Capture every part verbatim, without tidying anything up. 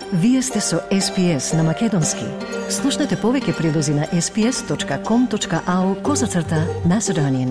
Вие сте со Ес Пи Ес на Македонски. Слушнете повеќе прилози на ес пи ес точка ком точка ау козацрта Macedonian.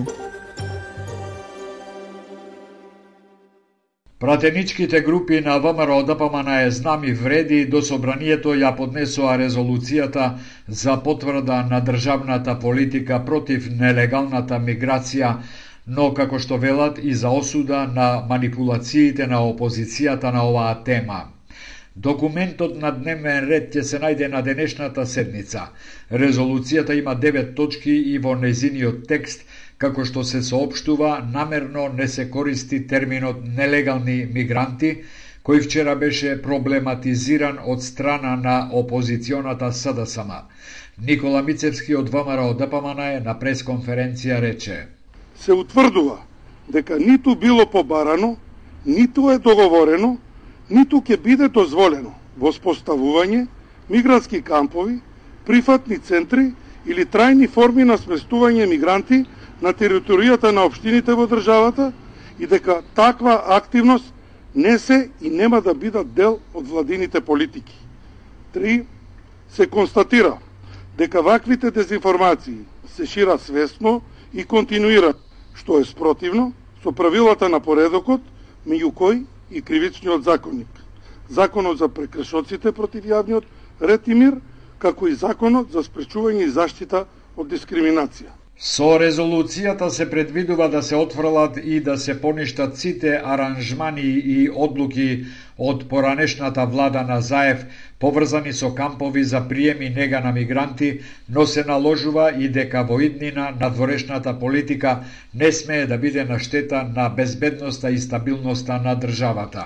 Пратеничките групи на ВМРО Д П М Н Е Знам и Вреди до собранието ја поднесоа резолуцијата за потврда на државната политика против нелегалната миграција, но како што велат и за осуда на манипулациите на опозицијата на оваа тема. Документот на дневен ред ќе се најде на денешната седница. Резолуцијата има девет точки и во незиниот текст, како што се соопштува, намерно не се користи терминот нелегални мигранти, кој вчера беше проблематизиран од страна на опозиционата С Д С М. Никола Мицевски од В М Р О Д П М Н Е на пресконференција рече: се утврдува дека ниту било побарано, ниту е договорено, ниту ќе биде дозволено воспоставување мигрантски кампови, прифатни центри или трајни форми на сместување мигранти на територијата на општините во државата и дека таква активност не се и нема да бидат дел од владините политики. Три. Се констатира дека ваквите дезинформации се шира свесно и континуирано, што е спротивно со правилата на поредокот, меѓу кои и кривичниот законник, законот за прекршоците против јавниот ред и мир, како и законот за спречување и заштита од дискриминација. Со резолуцијата се предвидува да се отфрлат и да се поништат сите аранжмани и одлуки од поранешната влада на Заев поврзани со кампови за прием и нега на мигранти, но се наложува и дека во иднина надворешната политика не смее да биде на штета на безбедноста и стабилноста на државата.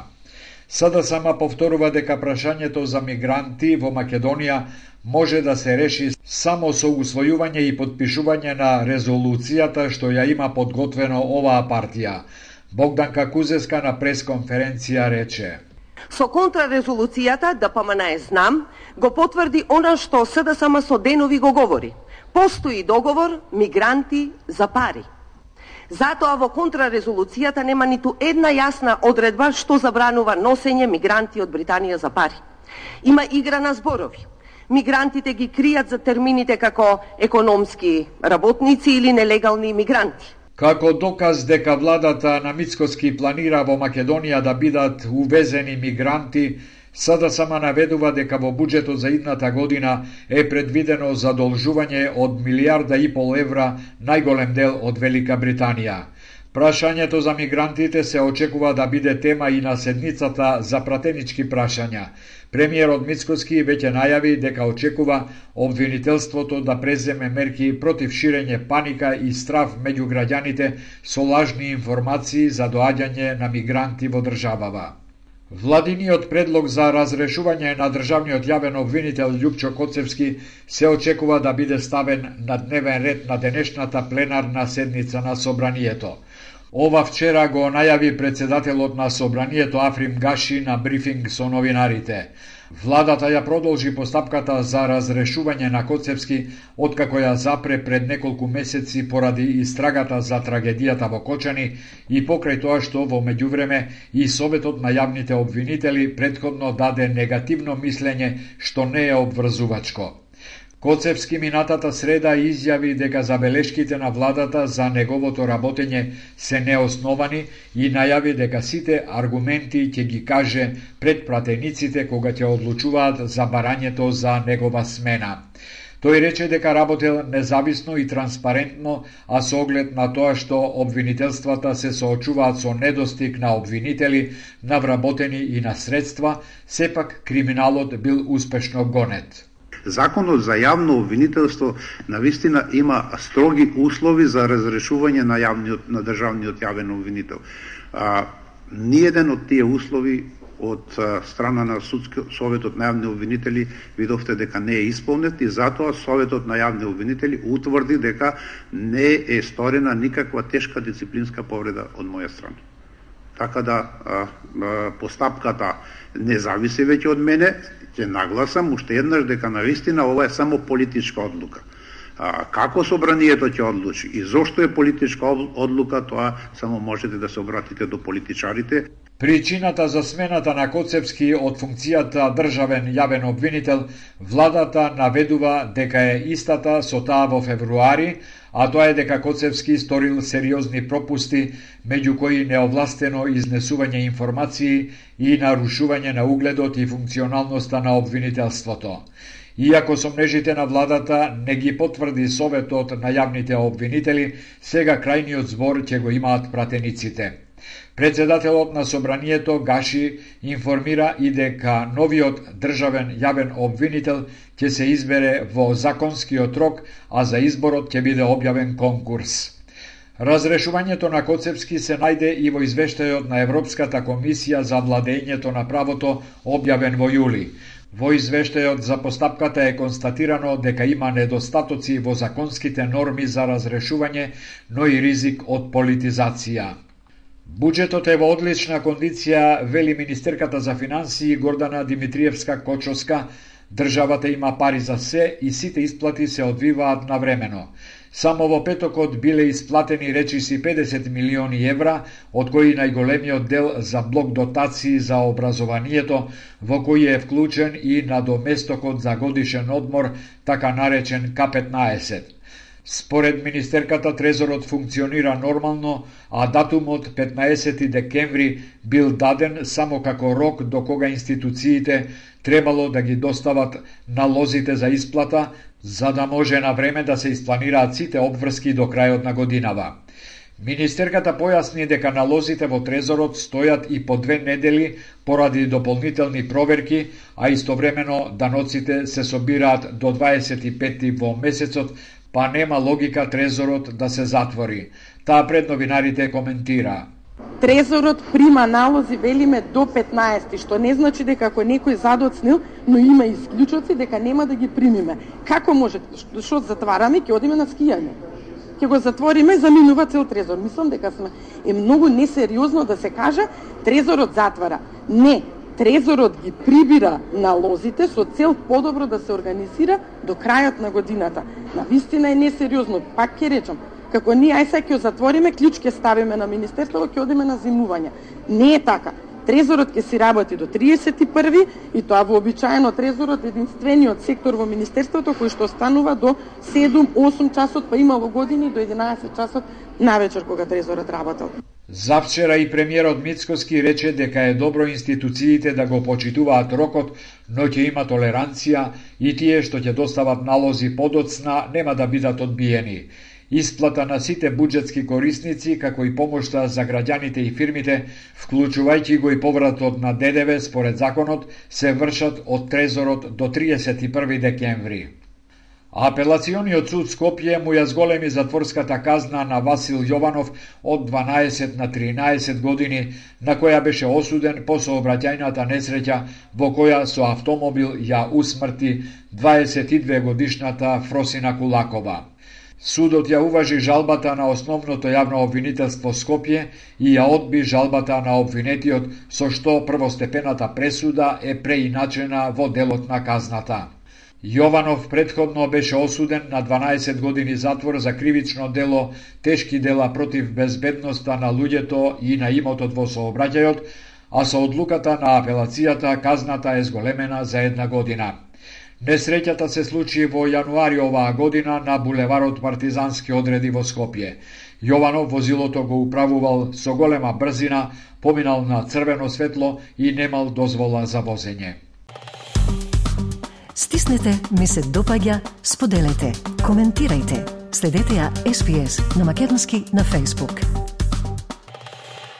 С Д С М повторува дека прашањето за мигранти во Македонија може да се реши само со усвојување и подпишување на резолуцијата што ја има подготвено оваа партија. Богданка Кузеска на пресконференција рече: со контрарезолуцијата Д П М Н Е Знам го потврди она што С Д С М со денови го говори. Постои договор мигранти за пари. Затоа во контрарезолуцијата нема ниту една јасна одредба што забранува носење мигранти од Британија за пари. Има игра на зборови. Мигрантите ги кријат за термините како економски работници или нелегални мигранти. Како доказ дека владата на Мицкоски планира во Македонија да бидат увезени мигранти, С Д С М наведува дека во буџетот за идната година е предвидено задолжување од милијарда и пол евра, најголем дел од Велика Британија. Прашањето за мигрантите се очекува да биде тема и на седницата за пратенички прашања. Премиерот Мицкоски веќе најави дека очекува обвинителството да преземе мерки против ширење паника и страв меѓу граѓаните со лажни информации за доаѓање на мигранти во државава. Владиниот предлог за разрешување на државниот јавен обвинител Љупчо Коцевски се очекува да биде ставен на дневен ред на денешната пленарна седница на собранието. Ова вчера го најави председателот на собранието Африм Гаши на брифинг со новинарите. Владата ја продолжи постапката за разрешување на Коцевски, откако ја запре пред неколку месеци поради истрагата за трагедијата во Кочани и покрај тоа што во меѓувреме и Советот на јавните обвинители претходно даде негативно мислење што не е обврзувачко. Коцевски минатата среда изјави дека забелешките на владата за неговото работење се неосновани и најави дека сите аргументи ќе ги каже пред пратениците кога ќе одлучуваат за барањето за негова смена. Тој рече дека работел независно и транспарентно, а со оглед на тоа што обвинителствата се соочуваат со недостиг на обвинители, на вработени и на средства, сепак криминалот бил успешно гонет. Законот за јавно обвинителство навистина има строги услови за разрешување на јавниот на државниот јавен обвинител. А, ниеден од тие услови од страна на судски, Советот на јавни обвинители видовте дека не е исполнет и затоа Советот на јавни обвинители утврди дека не е сторена никаква тешка дисциплинска повреда од моја страна. Така да а, а, постапката не зависи веќе од мене. Ќе нагласам уште еднаш дека навистина ова е само политичка одлука. А, како собранието ќе одлучи и зошто е политичка одлука, тоа само можете да се обратите до политичарите. Причината за смената на Коцевски од функцијата државен јавен обвинител, владата наведува дека е истата со таа во февруари, а тоа е дека Коцевски сторил сериозни пропусти, меѓу кои неовластено изнесување информации и нарушување на угледот и функционалноста на обвинителството. Иако сомнежите на владата не ги потврди Советот на јавните обвинители, сега крајниот збор ќе го имаат пратениците. Председателот на Собранието Гаши информира и дека новиот државен јавен обвинител ќе се избере во законскиот рок, а за изборот ќе биде објавен конкурс. Разрешувањето на Коцевски се најде и во извештајот на Европската комисија за владењето на правото, објавен во јули. Во извештајот за постапката е констатирано дека има недостатоци во законските норми за разрешување, но и ризик од политизација. Буџетот е во одлична кондиција, вели министерката за финансии Гордана Димитриевска-Кочовска. Државата има пари за се и сите исплати се одвиваат навремено. Само во петокот биле исплатени речиси педесет милиони евра, од кои најголемиот дел за блок дотации за образованието, во кој е вклучен и надоместокот за годишен одмор, така наречен К петнаесет. Според министерката, трезорот функционира нормално, а датумот петнаесети декември бил даден само како рок до кога институциите требало да ги достават налозите за исплата, за да може на време да се испланираат сите обврски до крајот на годинава. Министерката појасни дека налозите во трезорот стојат и по две недели поради дополнителни проверки, а истовремено даноците се собираат до дваесет и пети во месецот, па нема логика трезорот да се затвори. Таа пред новинарите коментира. Трезорот прима налози, велиме, до петнаесети, што не значи дека ако некој задоцнил, но има исклучоци, дека нема да ги примиме. Како може? Што затвараме, ќе одиме на скијање. Ќе го затвориме, заминува цел трезор. Мислам дека сме е многу несериозно да се каже трезорот затвара. Не, трезорот ги прибира налозите со цел подобро да се организира до крајот на годината. Навистина е несериозно, пак ќе речам. Како ние ај сега ќе затвориме, клjuč ќе ставиме на министерството, ќе одиме на зимување. Не е така. Трезорот ќе си работи до триесет и први и тоа вообичаено трезорот е единствениот сектор во министерството кој што останува до седум-осум часот, па имало години до единаесет часот навечер кога трезорот работел. Завчера и премиерот Мицкоски рече дека е добро институциите да го почитуваат рокот, но ќе има толеранција и тие што ќе достават налози подоцна нема да бидат одбиени. Исплата на сите буџетски корисници, како и помошта за граѓаните и фирмите, вклучувајќи го и повратот на Д Д В според законот, се вршат од трезорот до триесет и први декември. Апелациониот суд Скопје му ја зголеми затворската казна на Васил Јованов од дванаесет на тринаесет години, на која беше осуден по сообраќајната несреќа во која со автомобил ја усмрти дваесет и две годишната Фросина Кулакова. Судот ја уважи жалбата на основното јавно обвинителство Скопје и ја одби жалбата на обвинетиот, со што првостепената пресуда е преиначена во делот на казната. Јованов претходно беше осуден на дванаесет години затвор за кривично дело тешки дела против безбедноста на луѓето и на имотот во сообраќајот, а со одлуката на апелацијата казната е зголемена за една година. Несреќата се случи во јануари оваа година на булеварот Партизански одреди во Скопје. Јованов возилото го управувал со голема брзина, поминал на црвено светло и немал дозвола за возење. Стиснете, ми се допаѓа, споделете, коментирајте. Следете ја Ес Би Ес на македонски на Facebook.